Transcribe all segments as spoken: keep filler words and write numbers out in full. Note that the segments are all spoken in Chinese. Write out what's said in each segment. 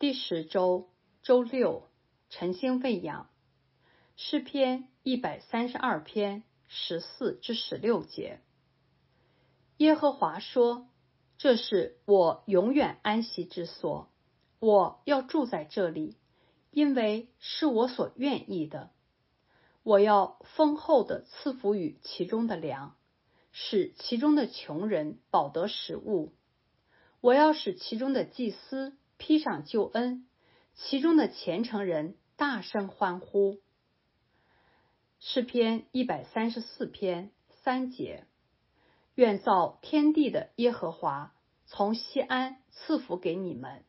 第十周周六，晨星喂养，诗篇一百三十二篇十四至十六节。耶和华说：这是我永远安息之所，我要住在这里，因为是我所愿意的。我要丰厚的赐福与其中的粮，使其中的穷人饱得食物。我要使其中的祭司披上救恩，其中的虔诚人大声欢呼。诗篇一百三十四篇三节。愿造天地的耶和华从西安赐福给你们。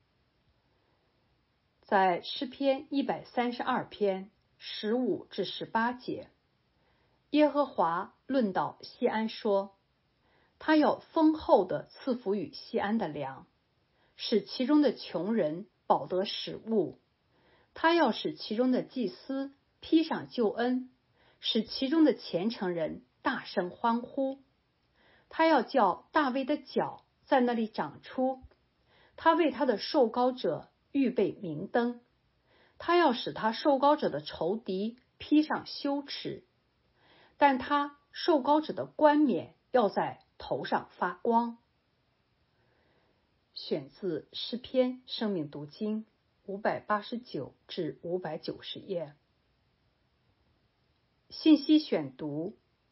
在诗篇一百三十二篇十五至十八节，耶和华论到西安说，他要丰厚的赐福与西安的粮，使其中的穷人饱得食物。他要使其中的祭司披上救恩，使其中的虔诚人大声欢呼。他要叫大卫的脚在那里长出，他为他的受膏者预备明灯，他要使他受膏者的仇敌披上羞耻，但他受膏者的冠冕要在头上发光。选自诗篇生命读经五百八十九至五百九十页。信息选读。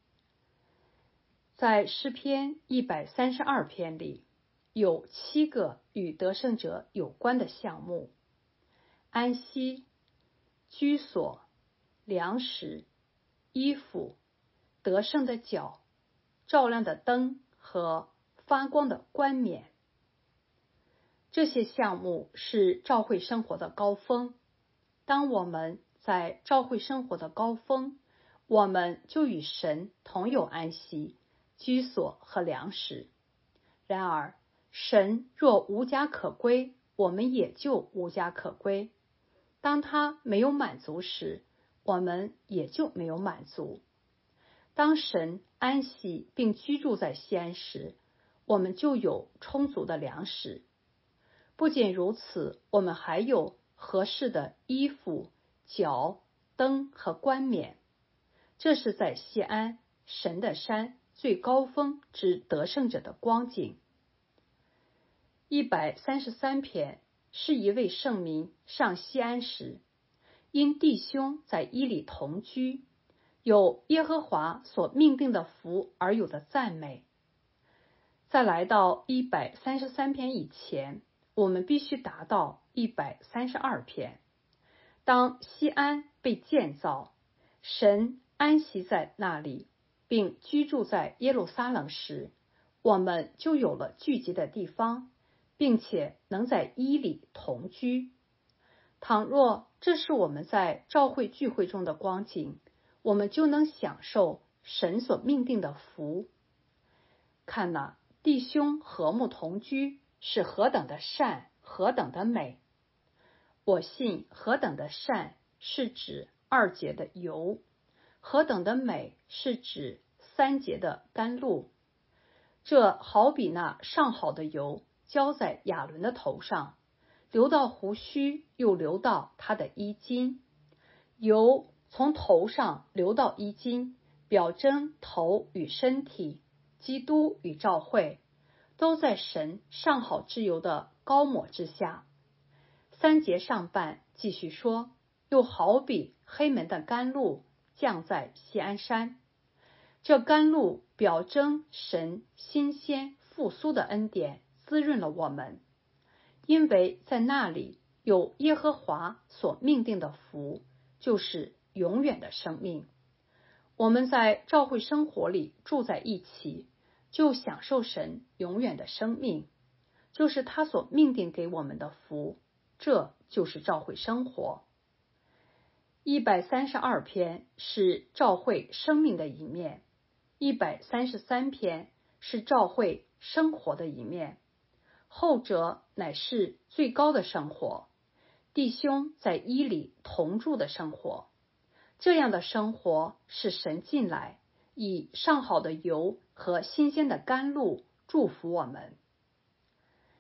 在诗篇一百三十二篇里，有七个与得胜者有关的项目：安息、居所、粮食、衣服、得胜的脚、照亮的灯和发光的冠冕。这些项目是教会生活的高峰。当我们在教会生活的高峰，我们就与神同有安息、居所和粮食。然而，神若无家可归，我们也就无家可归。当他没有满足时，我们也就没有满足。当神安息并居住在西安时，我们就有充足的粮食。不仅如此，我们还有合适的衣服、脚、灯和冠冕。这是在西安神的山最高峰之得胜者的光景。一百三十三篇是一位圣民上西安时，因弟兄在伊里同居，有耶和华所命定的福而有的赞美。在来到一百三十三篇以前，我们必须达到一百三十二篇。当西安被建造，神安息在那里，并居住在耶路撒冷时，我们就有了聚集的地方，并且能在伊里同居。倘若这是我们在教会聚会中的光景，我们就能享受神所命定的福。看哪，弟兄和睦同居是何等的善，何等的美！我信何等的善是指二节的油，何等的美是指三节的甘露。这好比那上好的油浇在亚伦的头上，流到胡须，又流到他的衣襟。油从头上流到衣襟，表征头与身体，基督与教会都在神上好之油的膏抹之下。三节上半继续说，又好比黑门的甘露降在锡安山。这甘露表征神新鲜复苏的恩典滋润了我们，因为在那里有耶和华所命定的福，就是永远的生命。我们在教会生活里住在一起，就享受神永远的生命，就是他所命定给我们的福，这就是教会生活。一百三十二篇是教会生命的一面，一百三十三篇是教会生活的一面，后者乃是最高的生活，弟兄在伊里同住的生活。这样的生活是神进来，以上好的油和新鲜的甘露祝福我们。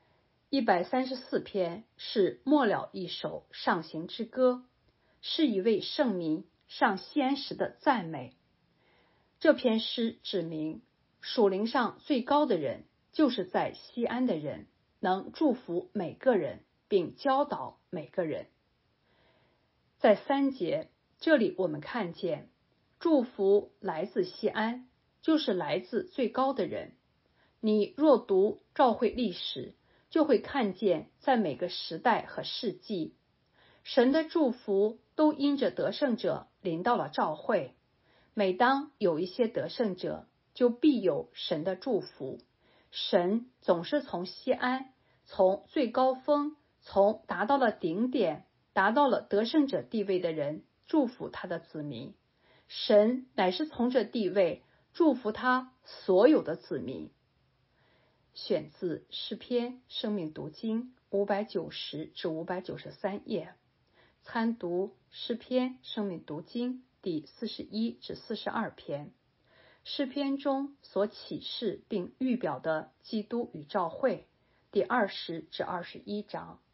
一百三十四篇是末了一首上行之歌，是一位圣民上西安时的赞美。这篇诗指明，属灵上最高的人就是在西安的人，能祝福每个人，并教导每个人。在三节，这里我们看见，祝福来自西安，就是来自最高的人。你若读教会历史，就会看见，在每个时代和世纪，神的祝福都因着得胜者临到了教会。每当有一些得胜者，就必有神的祝福。神总是从西安，从最高峰，从达到了顶点，达到了得胜者地位的人，祝福他的子民。神乃是从这地位祝福他所有的子民。选自诗篇生命读经五百九十至五百九十三页，参读诗篇生命读经第四十一至四十二篇。诗篇中所启示并预表的基督与教会第二十至二十一章。